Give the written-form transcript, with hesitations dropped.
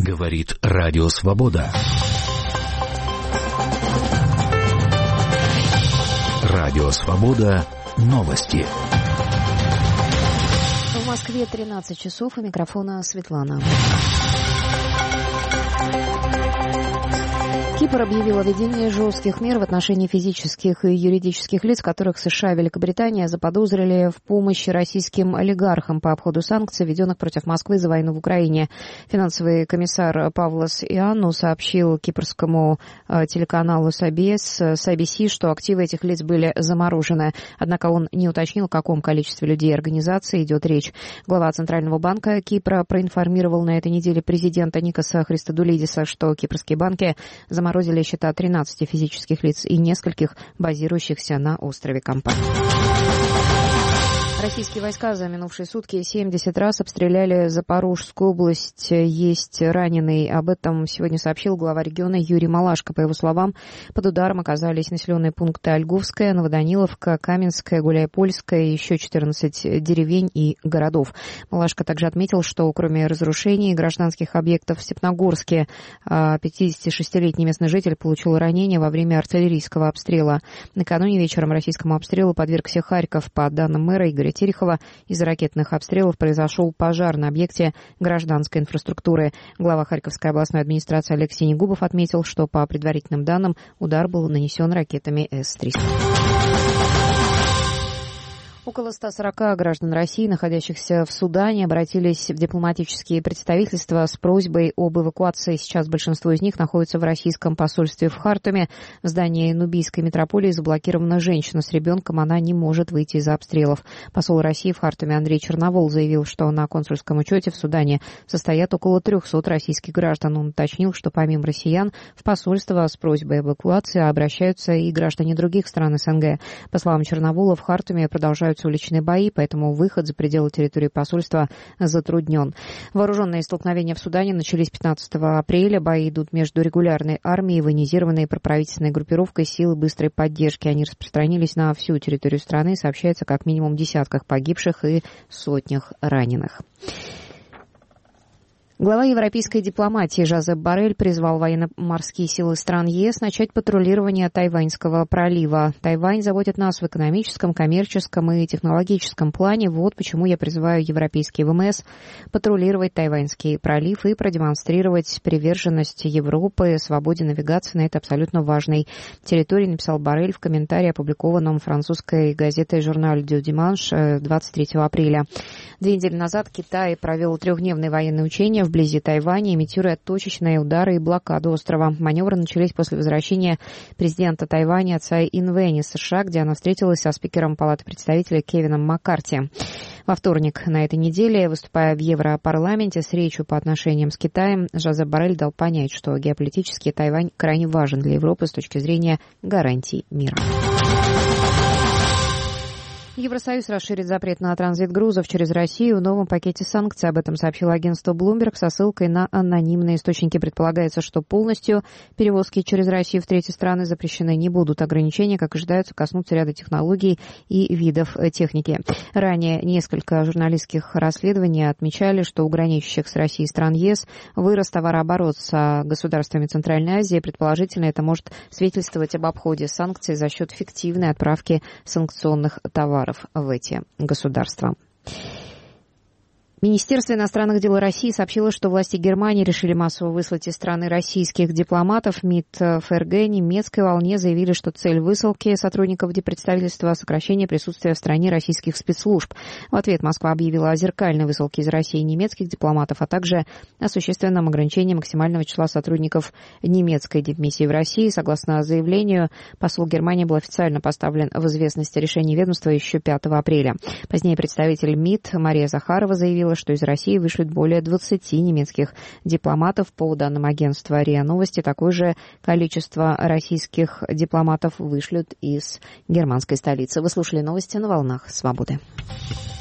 Говорит Радио Свобода. Радио Свобода. Новости. В Москве 13 часов. У микрофона Светлана. Кипр объявил о введении жестких мер в отношении физических и юридических лиц, которых США и Великобритания заподозрили в помощи российским олигархам по обходу санкций, введенных против Москвы за войну в Украине. Финансовый комиссар Павлос Ианну сообщил кипрскому телеканалу CBC, что активы этих лиц были заморожены. Однако он не уточнил, о каком количестве людей и организаций идет речь. Глава Центрального банка Кипра проинформировал на этой неделе президента Никоса Христодулидиса, что кипрские банки заморозили счета 13 физических лиц и нескольких базирующихся на острове компаний. Российские войска за минувшие сутки 70 раз обстреляли Запорожскую область. Есть раненый. Об этом сегодня сообщил глава региона Юрий Малашко. По его словам, под ударом оказались населенные пункты Ольговская, Новоданиловка, Каменская, Гуляйпольская и еще 14 деревень и городов. Малашко также отметил, что кроме разрушений гражданских объектов в Степногорске, 56-летний местный житель получил ранение во время артиллерийского обстрела. Накануне вечером российскому обстрелу подвергся Харьков. По данным мэра Игоря Терехова, из-за ракетных обстрелов произошел пожар на объекте гражданской инфраструктуры. Глава Харьковской областной администрации Алексей Негубов отметил, что по предварительным данным удар был нанесен ракетами С-300. Около 140 граждан России, находящихся в Судане, обратились в дипломатические представительства с просьбой об эвакуации. Сейчас большинство из них находится в российском посольстве в Хартуме. В здании Нубийской метрополии заблокирована женщина с ребенком. Она не может выйти из-за обстрелов. Посол России в Хартуме Андрей Черновол заявил, что на консульском учете в Судане состоят около 300 российских граждан. Он уточнил, что помимо россиян в посольство с просьбой эвакуации обращаются и граждане других стран СНГ. По словам Черновола, в Хартуме продолжаются уличные бои, поэтому выход за пределы территории посольства затруднен. Вооруженные столкновения в Судане начались 15 апреля. Бои идут между регулярной армией и военизированной проправительственной группировкой силы быстрой поддержки. Они распространились на всю территорию страны. Сообщается как минимум десятках погибших и сотнях раненых. Глава европейской дипломатии Жозеп Боррель призвал военно-морские силы стран ЕС начать патрулирование Тайваньского пролива. Тайвань заботит нас в экономическом, коммерческом и технологическом плане. Вот почему я призываю европейские ВМС патрулировать Тайваньский пролив и продемонстрировать приверженность Европы свободе навигации на этой абсолютно важной территории, написал Боррель в комментарии, опубликованном французской газетой «Журналь дю Диманш» 23 апреля. 2 недели назад Китай провел 3-дневные военные учения вблизи Тайваня, имитируя точечные удары и блокаду острова. Маневры начались после возвращения президента Тайваня Цай Инвэнь из США, где она встретилась со спикером Палаты представителей Кевином Маккарти. Во вторник на этой неделе, выступая в Европарламенте с речью по отношениям с Китаем, Жозеп Боррель дал понять, что геополитически Тайвань крайне важен для Европы с точки зрения гарантий мира. Евросоюз расширит запрет на транзит грузов через Россию в новом пакете санкций. Об этом сообщило агентство Bloomberg со ссылкой на анонимные источники. Предполагается, что полностью перевозки через Россию в третьи страны запрещены не будут. Ограничения, как ожидается, коснутся ряда технологий и видов техники. Ранее несколько журналистских расследований отмечали, что у граничащих с Россией стран ЕС вырос товарооборот с государствами Центральной Азии. Предположительно, это может свидетельствовать об обходе санкций за счет фиктивной отправки санкционных товаров в эти государства. Министерство иностранных дел России сообщило, что власти Германии решили массово выслать из страны российских дипломатов. МИД ФРГ немецкой волне заявили, что цель высылки сотрудников диппредставительства — сокращение присутствия в стране российских спецслужб. В ответ Москва объявила о зеркальной высылке из России немецких дипломатов, а также о существенном ограничении максимального числа сотрудников немецкой дипмиссии в России. Согласно заявлению, посол Германии был официально поставлен в известность о решении ведомства еще 5 апреля. Позднее представитель МИД Мария Захарова заявила, что из России вышлют более 20 немецких дипломатов. По данным агентства РИА Новости, такое же количество российских дипломатов вышлют из германской столицы. Вы слушали новости на волнах Свободы.